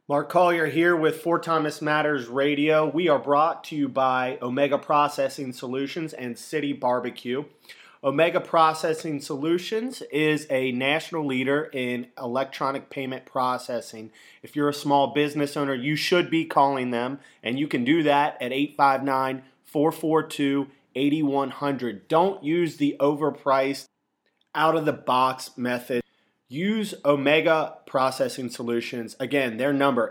Mark Collier here with Fort Thomas Matters Radio. We are brought to you by Omega Processing Solutions and City Barbecue. Omega Processing Solutions is a national leader in electronic payment processing. If you're a small business owner, you should be calling them, and you can do that at 859-442-8100. Don't use the overpriced, out-of-the-box method. Use Omega Processing Solutions. Again, their number,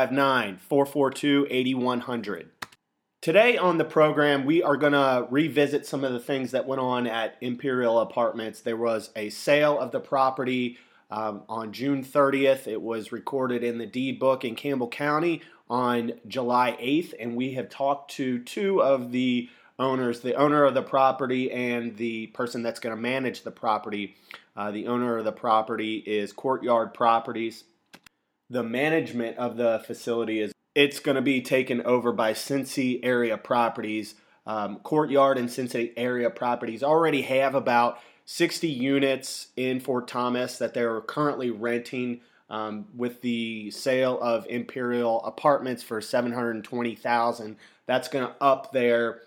859-442-8100. Today on the program, we are going to revisit some of the things that went on at Imperial Apartments. There was a sale of the property on June 30th. It was recorded in the deed book in Campbell County on July 8th, and we have talked to two of the owners, the owner of the property and the person that's going to manage the property. The owner of the property is Courtyard Properties. The management of the facility it's going to be taken over by Cincy Area Properties. Courtyard and Cincy Area Properties already have about 60 units in Fort Thomas that they're currently renting with the sale of Imperial Apartments for $720,000. That's going to up their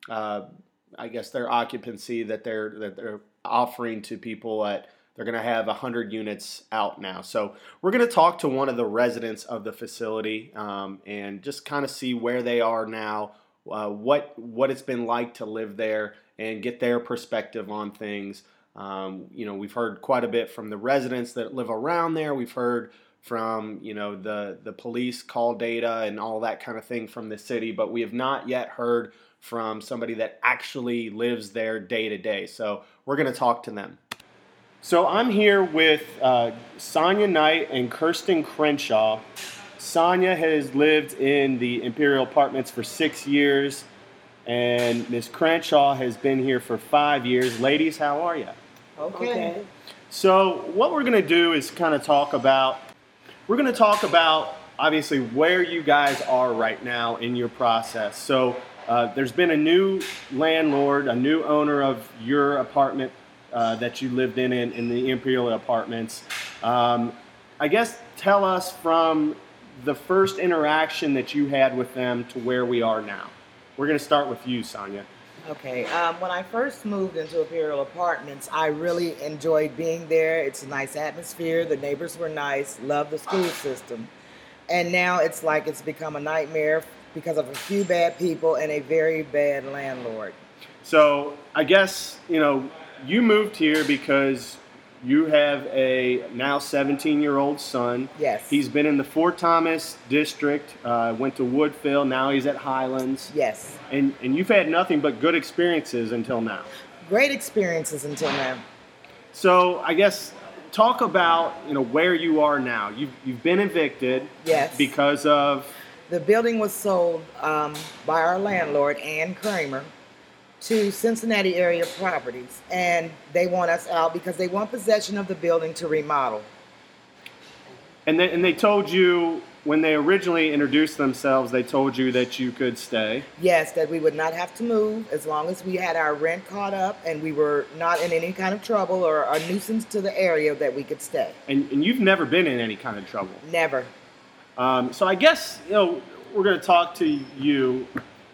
their occupancy that they're offering to people at. They're going to have 100 units out now. So we're going to talk to one of the residents of the facility and just kind of see where they are now, what it's been like to live there, and get their perspective on things. We've heard quite a bit from the residents that live around there. We've heard from the police call data and all that kind of thing from the city, but we have not yet heard from somebody that actually lives there day to day. So we're going to talk to them. So I'm here with Sonia Knight and Kirsten Crenshaw. Sonia has lived in the Imperial Apartments for 6 years, and Ms. Crenshaw has been here for 5 years. Ladies, how are you? Okay. So what we're going to do is kind of talk about obviously where you guys are right now in your process. So there's been a new landlord, a new owner of your apartment that you lived in the Imperial Apartments. I guess tell us from the first interaction that you had with them to where we are now. We're going to start with you, Sonia. Okay. When I first moved into Imperial Apartments, I really enjoyed being there. It's a nice atmosphere. The neighbors were nice. Loved the school system. And now it's like it's become a nightmare because of a few bad people and a very bad landlord. So I guess, you moved here because you have a now 17-year-old son. Yes. He's been in the Fort Thomas district, went to Woodville, now he's at Highlands. Yes. And you've had nothing but good experiences until now. Great experiences until now. So I guess talk about, where you are now. You've been evicted. Yes. Because of... The building was sold by our landlord, Ann Kramer, to Cincinnati Area Properties, and they want us out because they want possession of the building to remodel. And they told you, when they originally introduced themselves, they told you that you could stay? Yes, that we would not have to move as long as we had our rent caught up and we were not in any kind of trouble or a nuisance to the area, that we could stay. And you've never been in any kind of trouble? Never. So I guess, we're going to talk to you.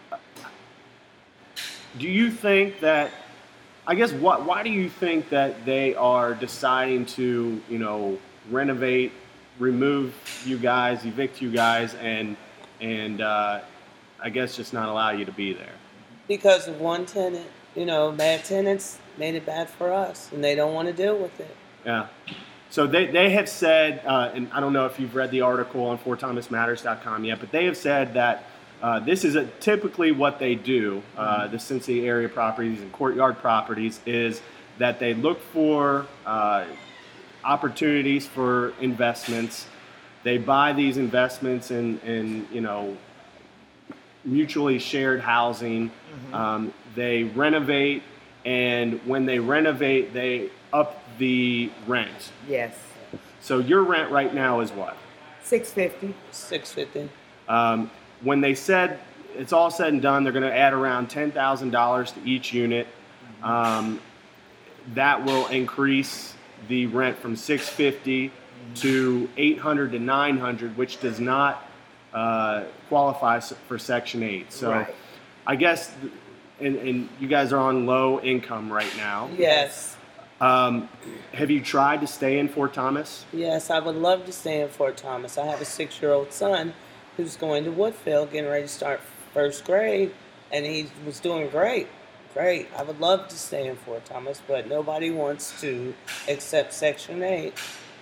Do you think that, why do you think that they are deciding to, renovate, remove you guys, evict you guys, and I guess just not allow you to be there? Because of one tenant, bad tenants made it bad for us, and they don't want to deal with it. Yeah. So they have said, and I don't know if you've read the article on FortThomasMatters.com yet, but they have said that this is typically what they do, the Cincy Area Properties and Courtyard Properties, is that they look for opportunities for investments. They buy these investments in mutually shared housing. Mm-hmm. They renovate, and when they renovate, they up the rent. Yes. So your rent right now is what? $650. $650. When they said it's all said and done, they're going to add around $10,000 to each unit. That will increase the rent from $650 to $800 to $900, which does not qualify for Section 8. So Right. I guess, and you guys are on low income right now. Yes. Have you tried to stay in Fort Thomas? Yes, I would love to stay in Fort Thomas. I have a 6-year-old son who's going to Woodfield, getting ready to start first grade, and he was doing great. Great. I would love to stay in Fort Thomas, but nobody wants to accept Section 8,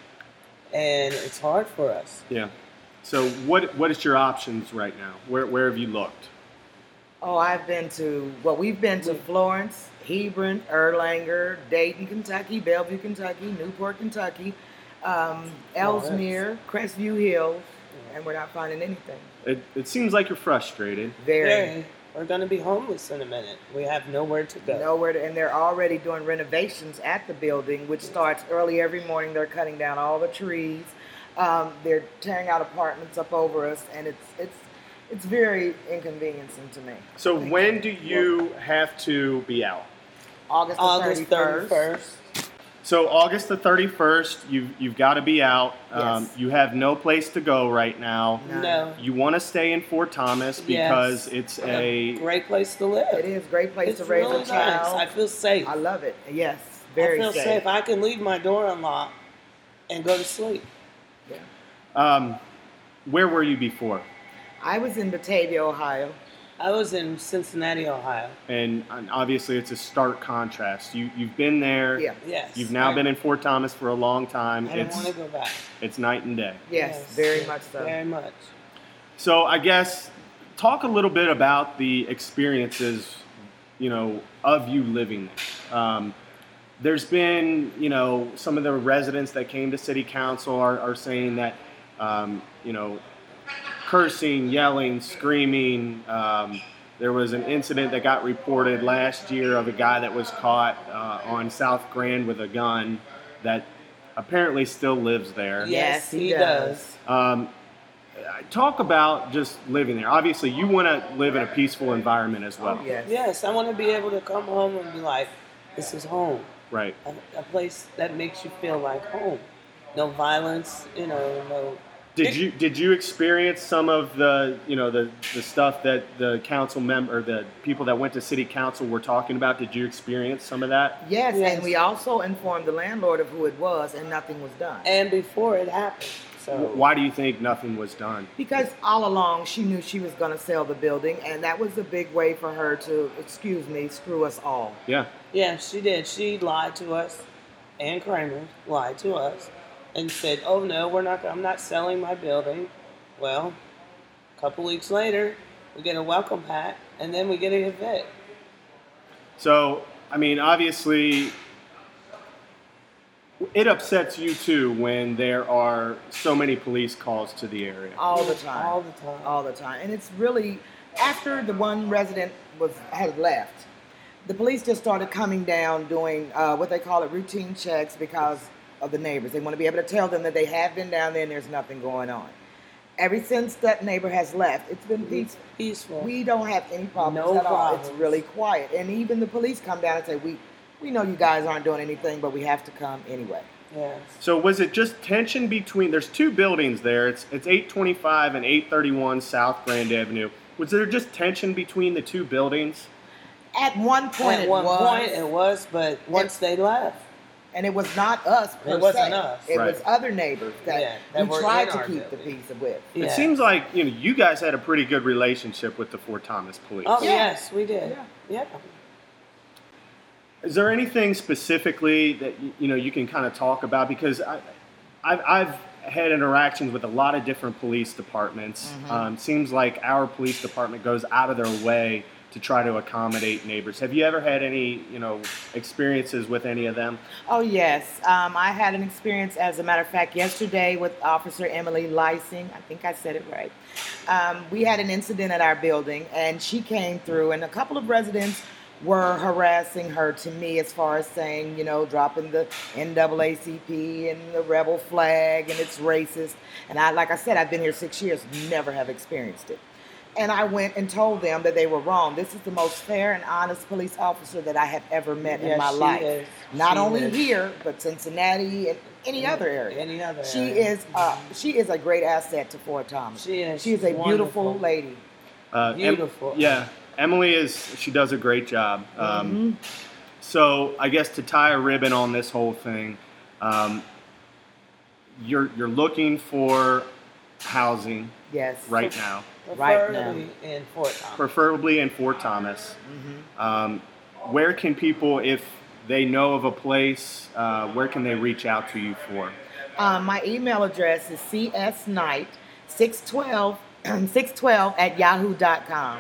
and it's hard for us. Yeah. So what is your options right now? Where have you looked? Oh, we've been to Florence, Hebron, Erlanger, Dayton, Kentucky, Bellevue, Kentucky, Newport, Kentucky, Ellesmere, Crestview Hills, and we're not finding anything. It seems like you're frustrated. Very. We're going to be homeless in a minute. We have nowhere to go. And they're already doing renovations at the building, which starts early every morning. They're cutting down all the trees. They're tearing out apartments up over us, and it's very inconveniencing to me. So when do you have to be out? August August 31st. So August the 31st, you've got to be out. Yes. You have no place to go right now. No. You want to stay in Fort Thomas because it's a great place to live. It is a great place It's to raise really a child. nice. I feel safe. I love it. Yes, very I feel safe. I can leave my door unlocked and go to sleep. Yeah. Where were you before? I was in Batavia, Ohio. I was in Cincinnati, Ohio. And obviously, it's a stark contrast. You've been there. Yeah. Yes. You've now been in Fort Thomas for a long time. I don't want to go back. It's night and day. Yes, very much so. Very much. So I guess talk a little bit about the experiences, of you living there. There's been, some of the residents that came to city council are saying that, cursing, yelling, screaming. There was an incident that got reported last year of a guy that was caught on South Grand with a gun that apparently still lives there. Yes, he does. Talk about just living there. Obviously, you want to live in a peaceful environment as well. Oh, yes. Yes, I want to be able to come home and be like, this is home. Right. A place that makes you feel like home. No violence, no. Did you experience some of the the stuff that the council member, the people that went to city council were talking about? Did you experience some of that? Yes, Yes. and we also informed the landlord of who it was, and nothing was done. And before it happened. So Why do you think nothing was done? Because all along she knew she was going to sell the building, and that was a big way for her to, screw us all. Yeah. yeah, she did. She lied to us, and Kramer lied to us, and said, "Oh no, I'm not selling my building." Well, a couple weeks later, we get a welcome pack, and then we get an evict. So, obviously, it upsets you too when there are so many police calls to the area. All the time. All the time. All the time. And it's really, after the one resident had left, the police just started coming down doing what they call routine checks because of the neighbors. They want to be able to tell them that they have been down there and there's nothing going on. Ever since that neighbor has left, it's been peaceful. Peaceful. We don't have any problems No at all. It's problems. really quiet. And even the police come down and say, we know you guys aren't doing anything, but we have to come anyway. Yes. So was it just tension between? There's two buildings there. It's 825 and 831 South Grand Avenue. Was there just tension between the two buildings? At one point At one point it was, but once they left, and it was not us per It wasn't se. us. It Right. was other neighbors that that were we tried in to our keep the building. peace with. Yeah. It seems like you guys had a pretty good relationship with the Fort Thomas police. Oh Yeah. yes, we did. Yeah. Yeah. Is there anything specifically that you can kind of talk about? Because I've had interactions with a lot of different police departments. Seems like our police department goes out of their way to try to accommodate neighbors. Have you ever had any experiences with any of them? Oh yes, I had an experience, as a matter of fact, yesterday with Officer Emily Lysing. I think I said it right. We had an incident at our building, and she came through, and a couple of residents were harassing her, to me, as far as saying, dropping the NAACP and the rebel flag, and it's racist. And like I said, I've been here 6 years, never have experienced it. And I went and told them that they were wrong. This is the most fair and honest police officer that I have ever met in my life. Is. Not she only is. here, but Cincinnati and any other area. Any other She area. she is a great asset to Fort Thomas. She is. She is a beautiful wonderful. lady. Beautiful. Emily she does a great job. So I guess to tie a ribbon on this whole thing, you're looking for housing Yes. right now, Right now. Preferably in Fort Thomas. preferably in Fort Thomas. Where can people, if they know of a place, where can they reach out to you for? My email address is csnight612 at yahoo.com.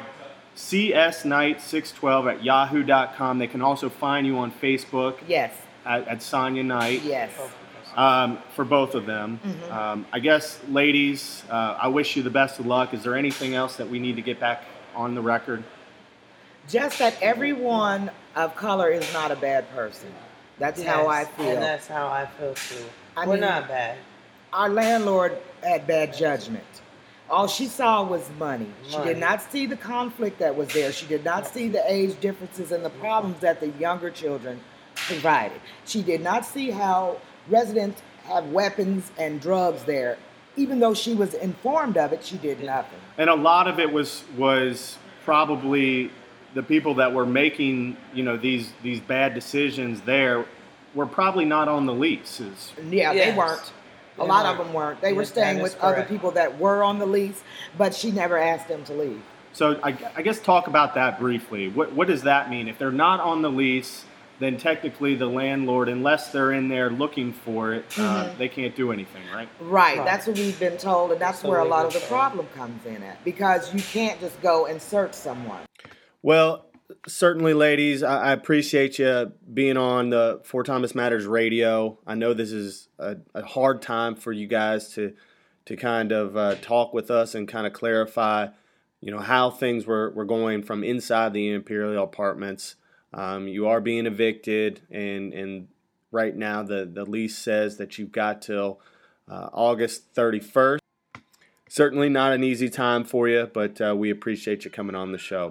csnight612 at yahoo.com. They can also find you on Facebook Yes. at Sonia Knight. Yes. For both of them. I guess, ladies, I wish you the best of luck. Is there anything else that we need to get back on the record? Just that everyone of color is not a bad person. That's how I feel. And that's how I feel too. I We're mean- not bad. Our landlord had bad judgment. All she saw was money. She Money. did not see the conflict that was there. She did not see the age differences and the problems that the younger children provided. She did not see how residents have weapons and drugs there. Even though she was informed of it, she did nothing. And a lot of it was probably the people that were making, these bad decisions there were probably not on the leases. Yeah, Yes. they weren't. A They lot weren't. of them weren't. They were Yes, staying that with is other correct. people that were on the lease, but she never asked them to leave. So I guess talk about that briefly. What does that mean? If they're not on the lease, then technically the landlord, unless they're in there looking for it, they can't do anything, right? Right, Right. that's what we've been told, and that's So where a we lot were of the told. problem comes in at, because you can't just go and search someone. Well, certainly, ladies, I appreciate you being on the Fort Thomas Matters radio. I know this is a hard time for you guys to kind of talk with us and kind of clarify, how things were going from inside the Imperial Apartments. You are being evicted, and right now the lease says that you've got till August 31st. Certainly not an easy time for you, but we appreciate you coming on the show.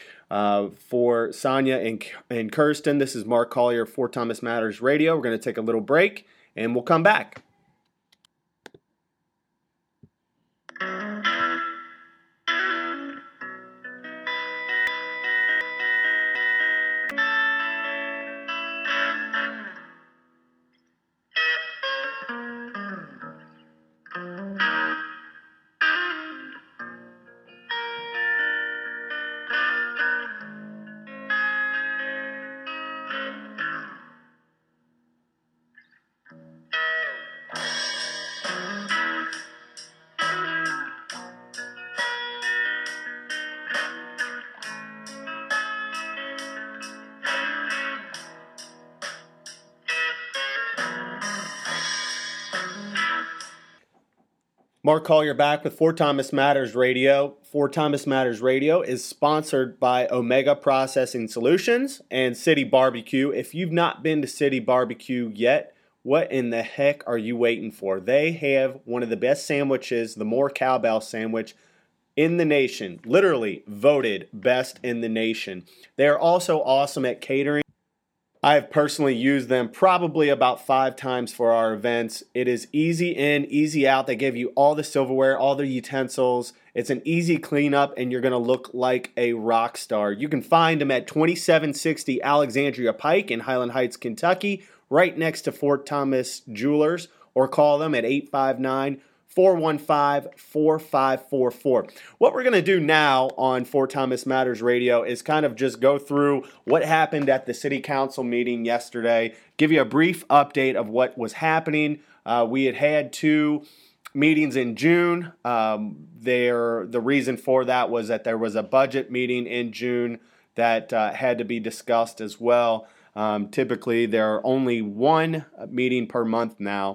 For Sonia and Kirsten, this is Mark Collier, Fort Thomas Matters Radio. We're going to take a little break, and we'll come back. Mark Collier back with Fort Thomas Matters Radio. Fort Thomas Matters Radio is sponsored by Omega Processing Solutions and City Barbecue. If you've not been to City Barbecue yet, what in the heck are you waiting for? They have one of the best sandwiches, the More Cowbell sandwich in the nation. Literally voted best in the nation. They are also awesome at catering. I have personally used them probably about 5 times for our events. It is easy in, easy out. They give you all the silverware, all the utensils. It's an easy cleanup, and you're going to look like a rock star. You can find them at 2760 Alexandria Pike in Highland Heights, Kentucky, right next to Fort Thomas Jewelers, or call them at 859-415-4544. What we're going to do now on Fort Thomas Matters Radio is kind of just go through what happened at the city council meeting yesterday, give you a brief update of what was happening. We had 2 meetings in June. The reason for that was that there was a budget meeting in June that had to be discussed as well. Typically, there are only 1 meeting per month now.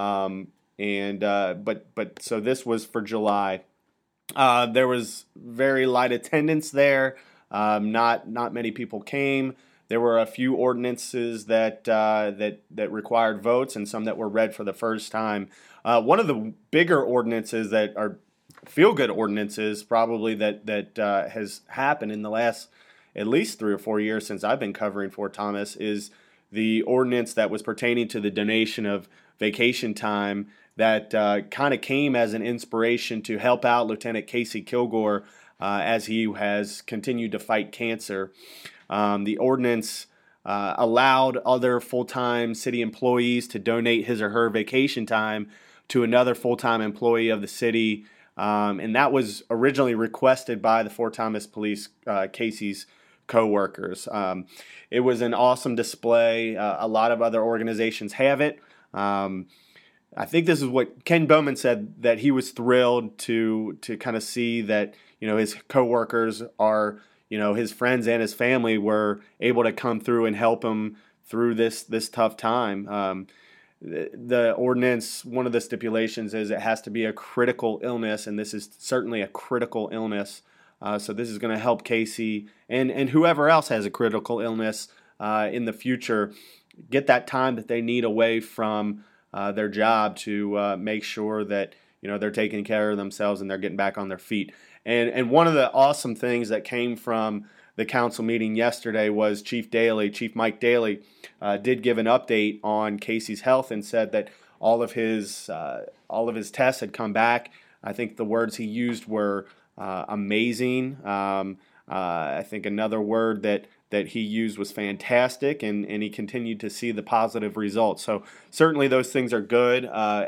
But so this was for July. There was very light attendance there. Not many people came. There were a few ordinances that required votes, and some that were read for the first time. One of the bigger ordinances that are feel-good ordinances probably that has happened in the last at least 3 or 4 years since I've been covering Fort Thomas is the ordinance that was pertaining to the donation of vacation time that kind of came as an inspiration to help out Lieutenant Casey Kilgore as he has continued to fight cancer. The ordinance allowed other full-time city employees to donate his or her vacation time to another full-time employee of the city, and that was originally requested by the Fort Thomas Police, Casey's co-workers. It was an awesome display. A lot of other organizations have it. I think this is what Ken Bowman said, that he was thrilled to kind of see that, his coworkers are, his friends and his family were able to come through and help him through this tough time. The ordinance, one of the stipulations is it has to be a critical illness, and this is certainly a critical illness. So this is going to help Casey and whoever else has a critical illness in the future get that time that they need away from their job to make sure that they're taking care of themselves and they're getting back on their feet. And one of the awesome things that came from the council meeting yesterday was Chief Mike Daly, did give an update on Casey's health and said that all of his tests had come back. I think the words he used were amazing. I think another word that he used was fantastic, and he continued to see the positive results. So certainly those things are good.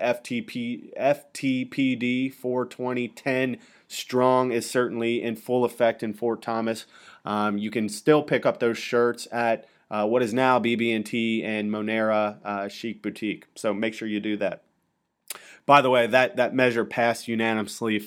FTPD 42010 strong is certainly in full effect in Fort Thomas. You can still pick up those shirts at what is now BB&T and Monera Chic Boutique. So make sure you do that. By the way, that measure passed unanimously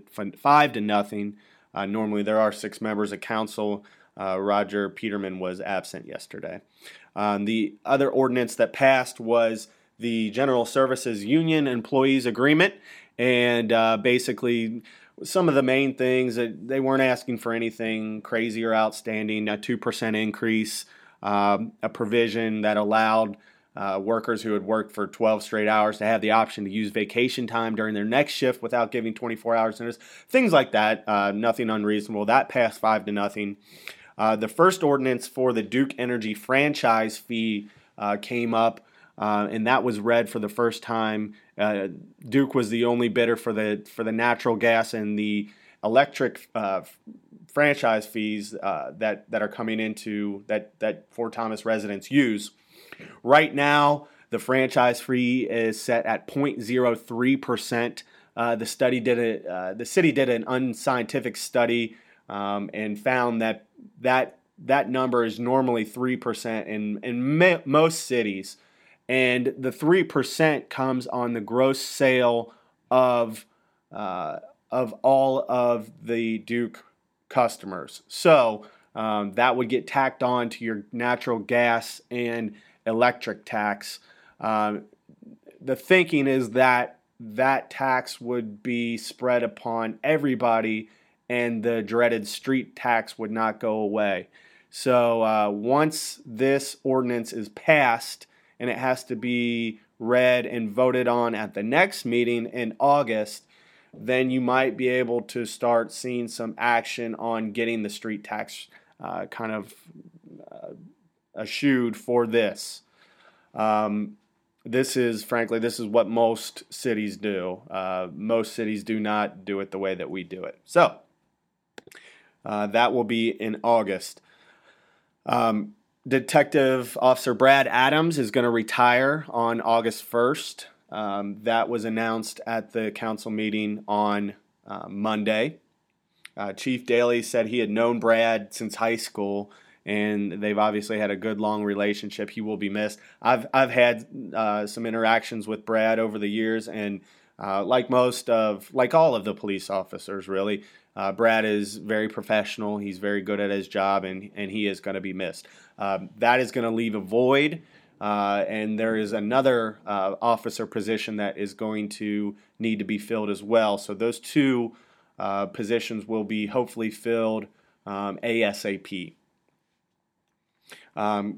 5-0. Normally there are 6 members of council. Roger Peterman was absent yesterday. The other ordinance that passed was the General Services Union Employees Agreement, and basically some of the main things that they weren't asking for anything crazy or outstanding. A 2% increase, a provision that allowed workers who had worked for 12 straight hours to have the option to use vacation time during their next shift without giving 24 hours notice. Things like that, nothing unreasonable. That passed 5-0. The first ordinance for the Duke Energy franchise fee came up, and that was read for the first time. Duke was the only bidder for the natural gas and the electric franchise fees that are coming into that Fort Thomas residents use. Right now, the franchise fee is set at 0.03%. The city did an unscientific study and found that number is normally 3% in most cities, and the 3% comes on the gross sale of all of the Duke customers. So that would get tacked on to your natural gas and electric tax. The thinking is that tax would be spread upon everybody, and the dreaded street tax would not go away. So once this ordinance is passed, and it has to be read and voted on at the next meeting in August, then you might be able to start seeing some action on getting the street tax eschewed for this. This is what most cities do. Most cities do not do it the way that we do it. So that will be in August. Detective Officer Brad Adams is going to retire on August 1st. That was announced at the council meeting on Monday. Chief Daly said he had known Brad since high school, and they've obviously had a good long relationship. He will be missed. I've had some interactions with Brad over the years, and like all of the police officers, really, Brad is very professional. He's very good at his job, and he is going to be missed. That is going to leave a void, and there is another officer position that is going to need to be filled as well. So those two positions will be hopefully filled ASAP.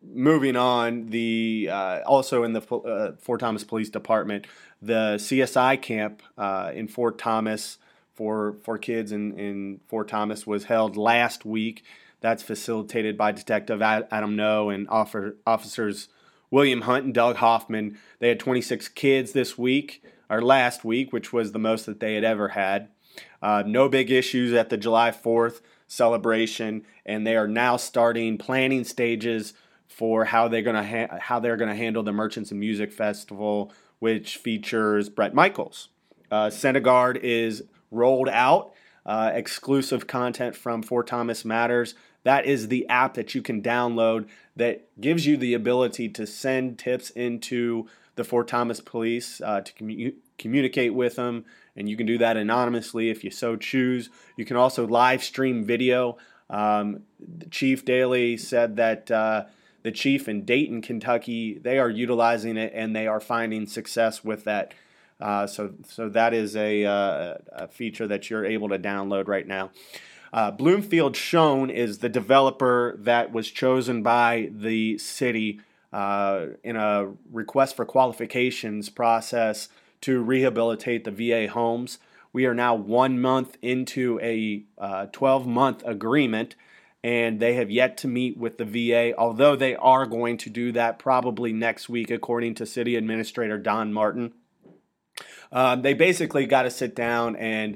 moving on, also in the Fort Thomas Police Department, the CSI camp in Fort Thomas for kids in Fort Thomas was held last week. That's facilitated by Detective Adam Noe and officers William Hunt and Doug Hoffman. They had 26 kids this week, or last week, which was the most that they had ever had. No big issues at the July 4th celebration, and they are now starting planning stages for how they're going to handle the Merchants and Music Festival, which features Bret Michaels. CentiGuard is rolled out, exclusive content from Fort Thomas Matters. That is the app that you can download that gives you the ability to send tips into the Fort Thomas Police to communicate with them, and you can do that anonymously if you so choose. You can also live stream video. Chief Daly said that the chief in Dayton, Kentucky, they are utilizing it and they are finding success with that. So that is a feature that you're able to download right now. Bloomfield Schoen is the developer that was chosen by the city in a request for qualifications process to rehabilitate the VA homes. We are now 1 month into a 12-month agreement, and they have yet to meet with the VA, although they are going to do that probably next week, according to City Administrator Don Martin. They basically got to sit down and,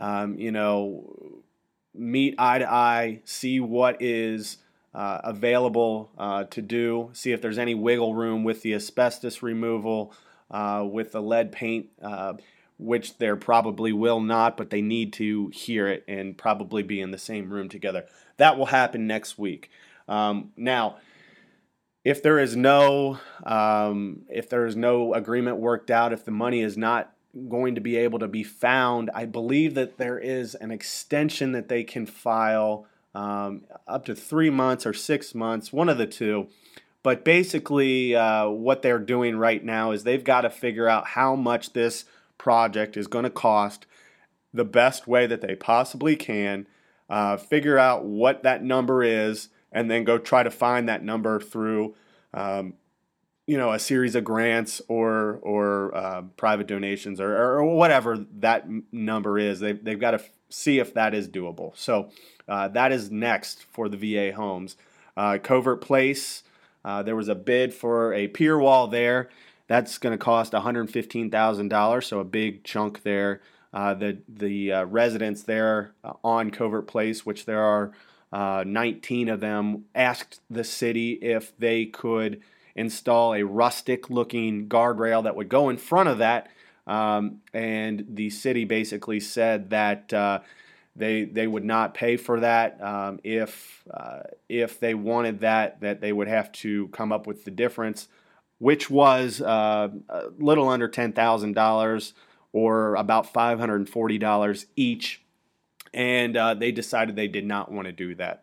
meet eye to eye, see what is available to do, see if there's any wiggle room with the asbestos removal, with the lead paint, which there probably will not, but they need to hear it and probably be in the same room together. That will happen next week. Now, if there is no agreement worked out, if the money is not going to be able to be found, I believe that there is an extension that they can file up to 3 months or 6 months, one of the two. But basically what they're doing right now is they've got to figure out how much this project is going to cost the best way that they possibly can, figure out what that number is, and then go try to find that number through a series of grants or private donations or whatever that number is. They've got to see if that is doable. So that is next for the VA homes. Covert Place, there was a bid for a pier wall there. That's going to cost $115,000, so a big chunk there. The residents there on Covert Place, which there are 19 of them, asked the city if they could install a rustic-looking guardrail that would go in front of that, and the city basically said that they would not pay for that. If they wanted that they would have to come up with the difference, which was a little under $10,000 or about $540 each, and they decided they did not want to do that.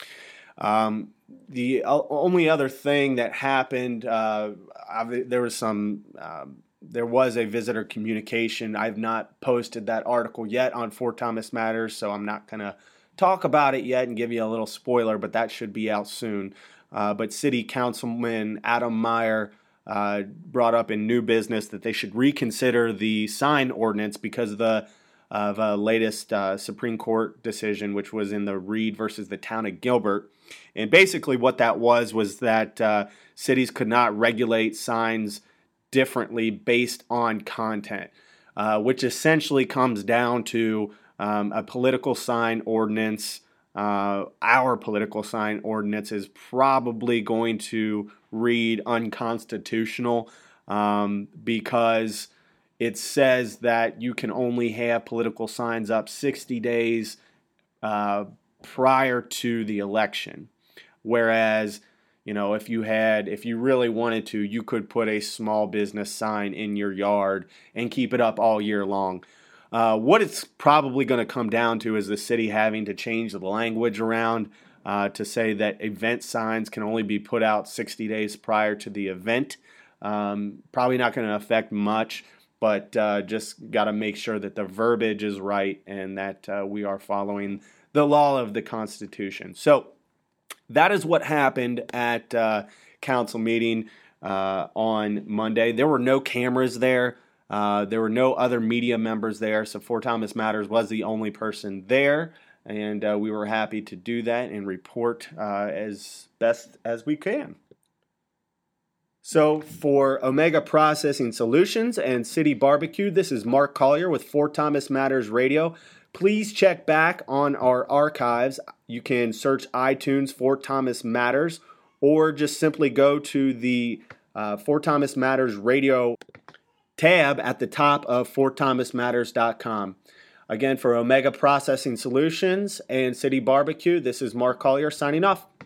The only other thing that happened, there was a visitor communication. I've not posted that article yet on Fort Thomas Matters, so I'm not going to talk about it yet and give you a little spoiler, but that should be out soon. But City Councilman Adam Meyer brought up in new business that they should reconsider the sign ordinance because of a latest Supreme Court decision, which was in the Reed versus the Town of Gilbert. And basically what that was that cities could not regulate signs differently based on content, which essentially comes down to a political sign ordinance. Our political sign ordinance is probably going to read unconstitutional because it says that you can only have political signs up 60 days prior to the election. Whereas, if you really wanted to, you could put a small business sign in your yard and keep it up all year long. What it's probably going to come down to is the city having to change the language around to say that event signs can only be put out 60 days prior to the event. Probably not going to affect much, but just got to make sure that the verbiage is right and that we are following the law of the Constitution. So that is what happened at council meeting on Monday. There were no cameras there. There were no other media members there, so Fort Thomas Matters was the only person there, and we were happy to do that and report as best as we can. So for Omega Processing Solutions and City Barbecue, this is Mark Collier with Fort Thomas Matters Radio. Please check back on our archives. You can search iTunes Fort Thomas Matters, or just simply go to the Fort Thomas Matters Radio tab at the top of fortthomasmatters.com. Again, for Omega Processing Solutions and City Barbecue, this is Mark Collier signing off.